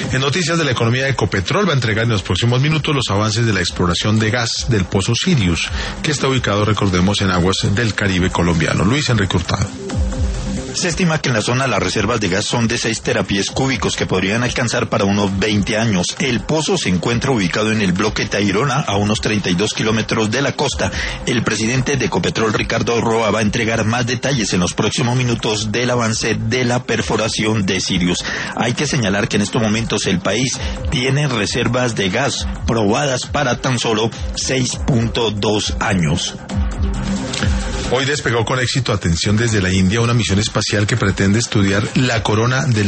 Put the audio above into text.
En noticias de la economía, Ecopetrol va a entregar en los próximos minutos los avances de la exploración de gas del pozo Sirius, que está ubicado, recordemos, en aguas del Caribe colombiano. Luis Enrique Hurtado. Se estima que en la zona las reservas de gas son de 6 terapiés cúbicos que podrían alcanzar para unos 20 años. El pozo se encuentra ubicado en el bloque Tayrona, a unos 32 kilómetros de la costa. El presidente de Ecopetrol, Ricardo Roa, va a entregar más detalles en los próximos minutos del avance de la perforación de Sirius. Hay que señalar que en estos momentos el país tiene reservas de gas probadas para tan solo 6.2 años. Hoy despegó con éxito, atención, desde la India una misión espacial que pretende estudiar la corona del